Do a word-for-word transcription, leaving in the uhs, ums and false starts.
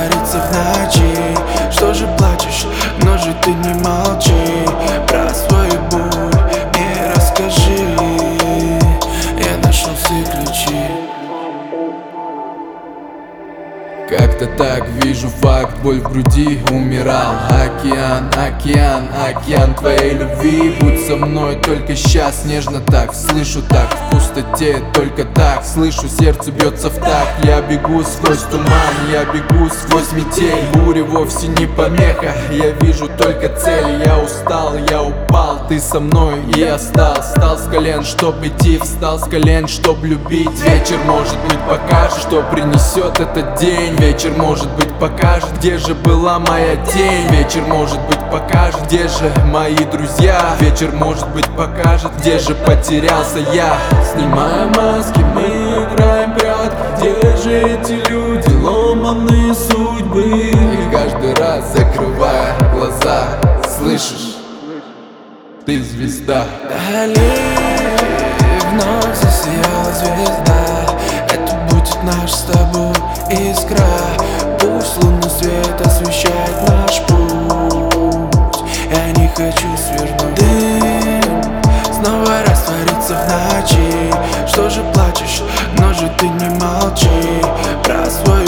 творится в ночи? Что же плачешь, но же ты не молчи. Про свою боль мне расскажи. Я нашел все ключи. Как-то так вижу факт, боль в груди, умирал. Океан, океан, океан твоей любви. Будь со мной только сейчас, нежно так. Слышу так, в пустоте только так. Слышу, сердце бьется в такт. Я бегу сквозь туман, я бегу сквозь метель. Буря вовсе не помеха, я вижу только цель. Я устал, я упал, ты со мной, и я стал. Встал с колен, чтоб идти, встал с колен, чтоб любить. Вечер, может быть, покажет, что принесет этот день. Вечер, может быть, покажет, где же была моя тень. Вечер, может быть, покажет, где же мои друзья. Вечер, может быть, покажет, где же потерялся я. Снимая маски, мы играем прятки. Где же эти люди, ломаные судьбы? И каждый раз, закрывая глаза, слышишь, ты звезда. Вдали вновь засияла звезда. Это будет наш с тобой искра. Пусть лунный свет освещает наш путь. Я не хочу свернуть. Дым снова растворится в ночи. Что же плачешь, но же ты не молчи. Про свой